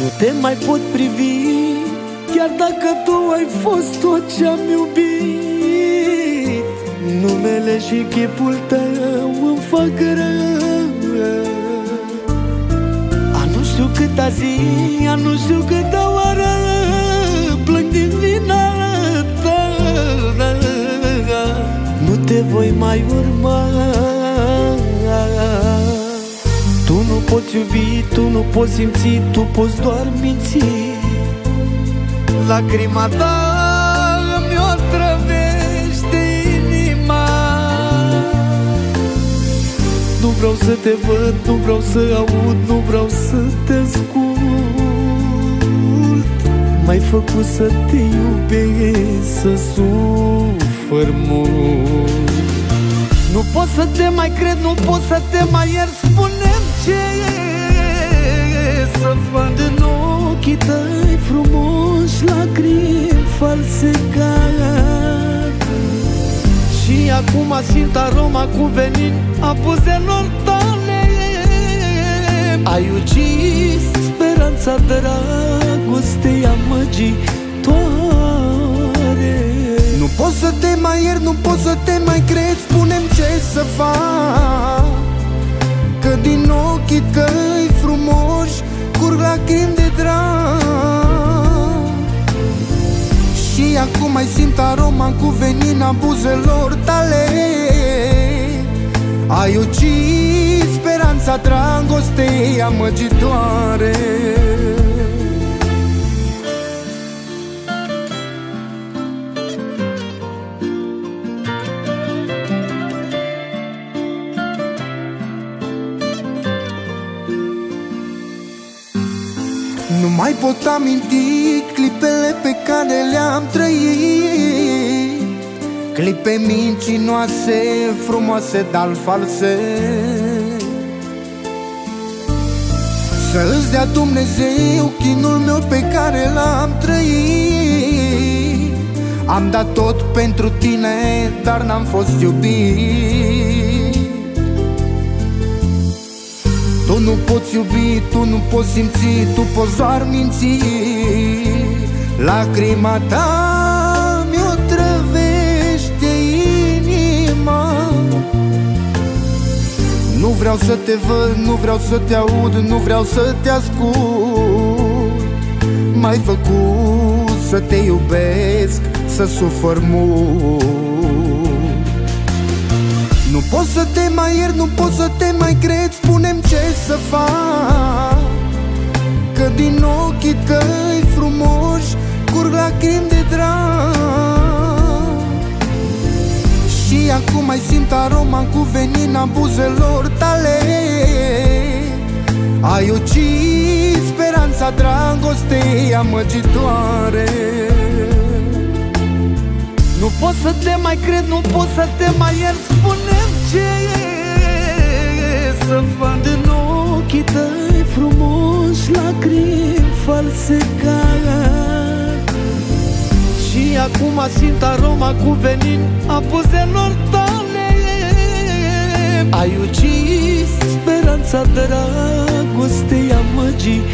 Nu te mai pot privi, chiar dacă tu ai fost tot ce-am iubit. Numele și chipul tău îmi fac rău. A nu știu câta zi, a nu știu câta oară plâng din vina ta. Nu te voi mai urma. Tu nu poți iubi, tu nu poți simți, tu poți doar minți. Lacrima ta îmi otrăvește inima. Nu vreau să te văd, nu vreau să aud, nu vreau să te ascult. M-ai făcut să te iubesc, să sufăr mult. Nu pot să te mai cred, nu pot să te mai iert. Spune-mi ce să fac. În ochii tăi frumoși lacrimi false cad. Și acum simt aroma cu venin a buzelor tale. Ai ucis speranța dragostei amăgitoare. Nu pot să te mai iert, nu pot să te mai cred. Spune-mi ce să fac, că din ochii tăi frumoși curg lacrimi de drag. Și acum mai simt aroma cu venin a buzelor tale. Ai ucis speranța dragostei amăgitoare. Nu mai pot aminti clipele pe care le-am trăit, clipe mincinoase, frumoase, dar false. Să-ți dea Dumnezeu chinul meu pe care l-am trăit. Am dat tot pentru tine, dar n-am fost iubit. Tu nu poți iubi, tu nu poți simți, tu poți doar minți. Lacrima ta mi-o trăvește inima. Nu vreau să te văd, nu vreau să te aud, nu vreau să te ascult. M-ai făcut să te iubesc, să sufăr mult. Nu pot să te mai iert, nu pot să te mai cred. Spune-mi ce să fac, că din ochii tăi frumoși curg lacrimi de drag. Și acum mai simt aroma cu venin a buzelor tale. Ai ucis speranța dragostei amăgitoare. Nu pot să te mai cred, nu pot să te mai iert. Spune-mi ce să fac. În ochii tăi frumoși lacrimi false cad. Și acum simt aroma cu venin a buzelor tale. Ai ucis speranța dragostei amăgitoare.